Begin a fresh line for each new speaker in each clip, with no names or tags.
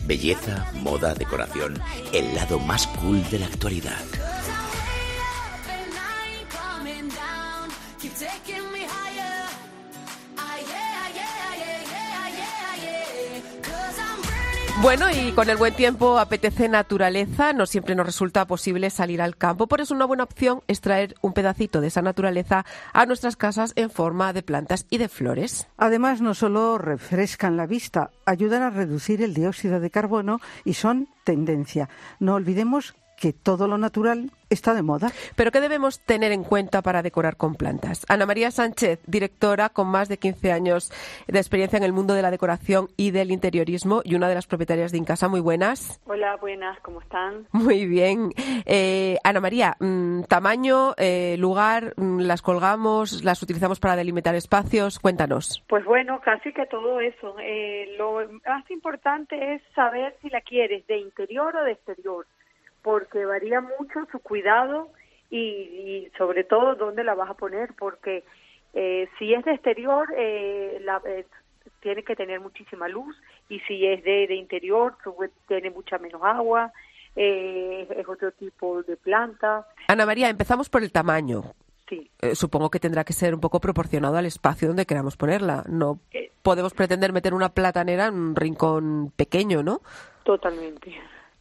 Belleza, moda, decoración, el lado más cool de la actualidad.
Bueno, y con el buen tiempo apetece naturaleza, no siempre nos resulta posible salir al campo, por eso una buena opción es traer un pedacito de esa naturaleza a nuestras casas en forma de plantas y de flores.
Además, no solo refrescan la vista, ayudan a reducir el dióxido de carbono y son tendencia. No olvidemos que todo lo natural está de moda.
¿Pero qué debemos tener en cuenta para decorar con plantas? Ana María Sánchez, directora con más de 15 años de experiencia en el mundo de la decoración y del interiorismo y una de las propietarias de Incasa. Muy buenas.
Hola, buenas, ¿cómo están?
Muy bien. Ana María, tamaño, lugar, las colgamos, las utilizamos para delimitar espacios. Cuéntanos.
Pues bueno, casi que todo eso. Lo más importante es saber si la quieres de interior o de exterior, porque varía mucho su cuidado y sobre todo dónde la vas a poner, porque si es de exterior tiene que tener muchísima luz, y si es de interior tiene mucha menos agua, es otro tipo de planta.
Ana María, empezamos por el tamaño.
Sí.
Supongo que tendrá que ser un poco proporcionado al espacio donde queramos ponerla. No podemos pretender meter una platanera en un rincón pequeño, ¿no?
Totalmente.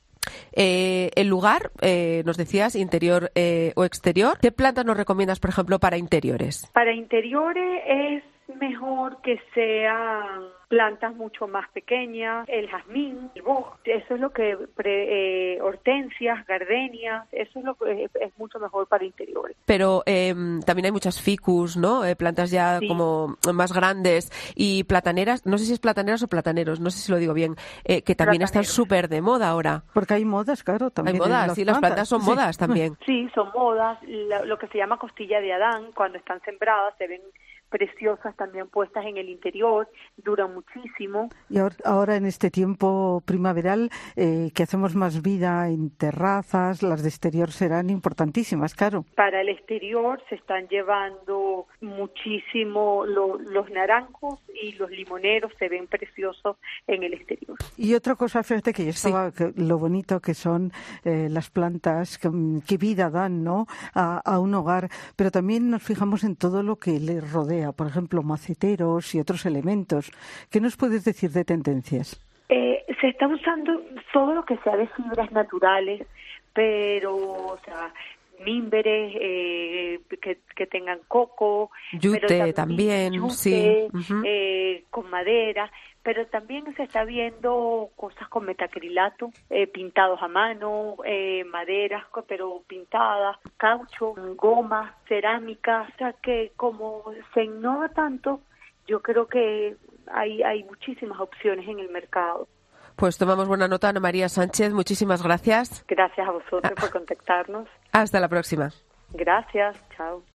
El lugar, nos decías, interior o exterior. ¿Qué plantas nos recomiendas, por ejemplo, para interiores?
Para interiores es mejor que sean plantas mucho más pequeñas, el jazmín, el boj, eso es lo que hortensias, gardenias, eso es lo que es mucho mejor para interiores.
Pero también hay muchas ficus, ¿no? Plantas ya sí, como más grandes, y plataneras, no sé si es plataneras o plataneros, no sé si lo digo bien, que también están súper de moda ahora.
Porque hay modas, claro, también.
Hay modas, sí, las plantas son modas también.
Sí, son modas, lo que se llama costilla de Adán, cuando están sembradas se ven preciosas también puestas en el interior, duran muchísimo.
Y ahora en este tiempo primaveral, que hacemos más vida en terrazas, las de exterior serán importantísimas, claro.
Para el exterior se están llevando muchísimo los naranjos y los limoneros, se ven preciosos en el exterior.
Y otra cosa, fíjate que yo estaba, sí, lo bonito que son las plantas, qué vida dan, ¿no?, a un hogar, pero también nos fijamos en todo lo que le rodea. Por ejemplo, maceteros y otros elementos. ¿Qué nos puedes decir de tendencias?
Se está usando todo lo que sea de fibras naturales, pero, o sea, mímberes que tengan coco,
yute
pero
también
yute,
sí,
con madera, pero también se está viendo cosas con metacrilato, pintados a mano, maderas pero pintadas, caucho, goma, cerámica, o sea que como se innova tanto, yo creo que hay muchísimas opciones en el mercado.
Pues tomamos buena nota, Ana María Sánchez, muchísimas gracias.
Gracias a vosotros por contactarnos.
Hasta la próxima.
Gracias, chao.